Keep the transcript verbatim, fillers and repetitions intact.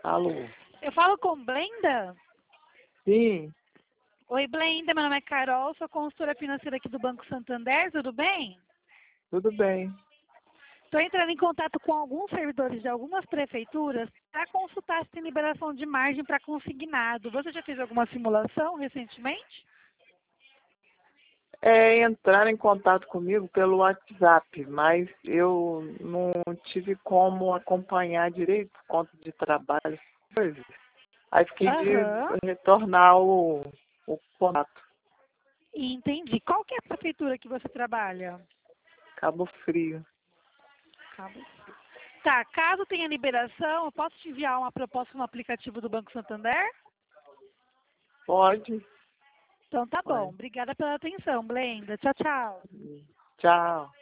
Alô? Eu falo com Blenda? Sim, Oi, Blenda, meu nome é Carol, sou consultora financeira aqui do Banco Santander, tudo bem? tudo bem. Estou entrando em contato com alguns servidores de algumas prefeituras para consultar se tem liberação de margem para consignado. Você já fez alguma simulação recentemente? É, entraram em contato comigo pelo WhatsApp, mas eu não tive como acompanhar direito por conta de trabalho, coisas. Aí fiquei de Aham, retornar o, o contato. entendi. Qual que é a prefeitura que você trabalha? Cabo Frio. Cabo Frio. Tá, caso tenha liberação, eu posso te enviar uma proposta no aplicativo do Banco Santander? Pode? Então tá bom. Pode. Obrigada pela atenção, Blenda. Tchau, tchau. Tchau.